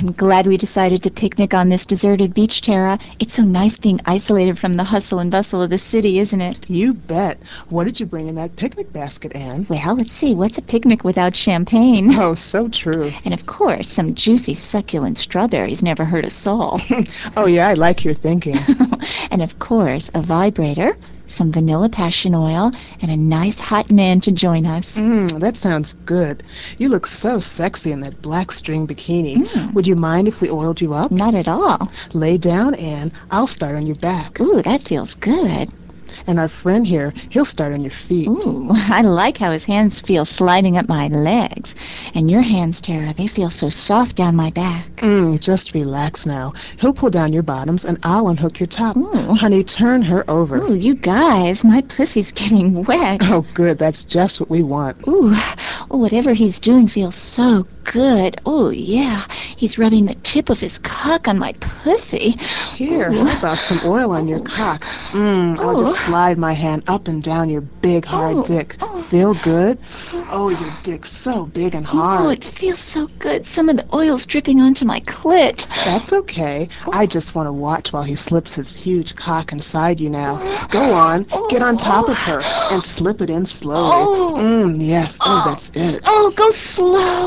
I'm glad we decided to picnic on this deserted beach, Tara. It's so nice being isolated from the hustle and bustle of the city, isn't it? You bet. What did you bring in that picnic basket, Anne? Well, let's see. What's a picnic without champagne? Oh, so true. And of course, some juicy, succulent strawberries never hurt a soul. Oh, yeah, I like your thinking. And of course, a vibrator, some vanilla passion oil, and a nice hot man to join us. That sounds good. You look so sexy in that black string bikini. Mm. Would you mind if we oiled you up? Not at all. Lay down, Anne. I'll start on your back. Ooh, that feels good. And our friend here, he'll start on your feet. Ooh, I like how his hands feel sliding up my legs. And your hands, Tara, they feel so soft down my back. Just relax now. He'll pull down your bottoms and I'll unhook your top. Ooh. Honey, turn her over. Ooh, you guys, my pussy's getting wet. Oh, good. That's just what we want. Ooh, whatever he's doing feels so good. Oh, yeah. He's rubbing the tip of his cock on my pussy. Here, Ooh. how about some oil on your cock? I'll just slide my hand up and down your big, hard dick. Feel good? Oh, your dick's so big and Oh, hard. it feels so good. Some of the oil's dripping onto my clit. That's okay. I just want to watch while he slips his huge cock inside you now. Go on, get on top of her, and slip it in slowly. Yes. Oh, that's it. Oh, go slow.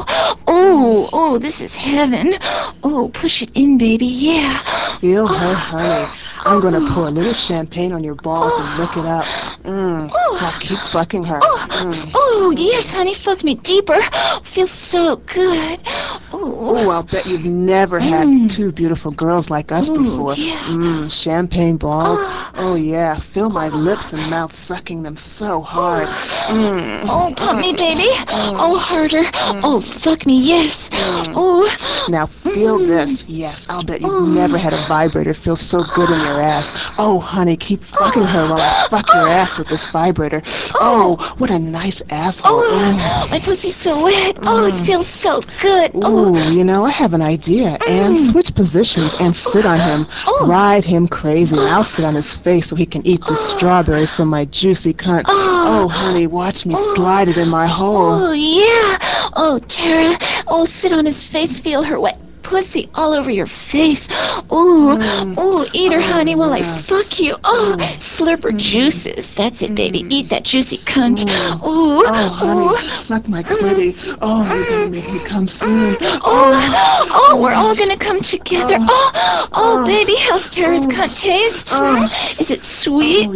Oh, this is heaven. Oh, push it in, baby. Yeah. Feel her, honey. I'm gonna pour a little champagne on your balls and lick it up. Now keep fucking her. Oh, yes, honey. Fuck me deeper. Feels so good. Oh, I'll bet you've never had two beautiful girls like us Oh, before. yeah. Champagne balls. Oh, yeah. Feel my lips and mouth sucking them so hard. Oh, pump me, baby. Oh, harder. Oh, fuck me, yes. Oh. Now feel this. Yes, I'll bet you've never had a vibrator feel so good in your ass. Oh, honey, keep fucking her while I fuck your ass with this vibrator. Oh, what a nice asshole. Oh, my pussy's so wet. Oh, it feels so good. Ooh, I have an idea. And switch positions and sit on him. Ride him crazy, and I'll sit on his face so he can eat this strawberry from my juicy cunt. Oh, honey, watch me slide it in my hole. Oh, yeah. Oh, Tara. Oh, sit on his face. Feel her wet pussy all over your face. Ooh, eat her, honey, while I fuck you. Oh, slurp her juices. That's it, baby. Eat that juicy cunt. Ooh, Oh, honey, suck my clitty. Oh, you're gonna make me come soon. we're all gonna come together. Baby, how's Tara's cunt taste? Is it sweet?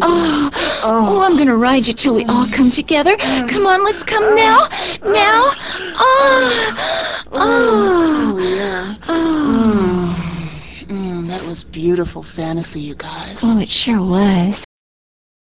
I'm gonna ride you till we all come together. Come on, let's come now. Now. Oh, yeah. That was beautiful fantasy, you guys. Oh, it sure was.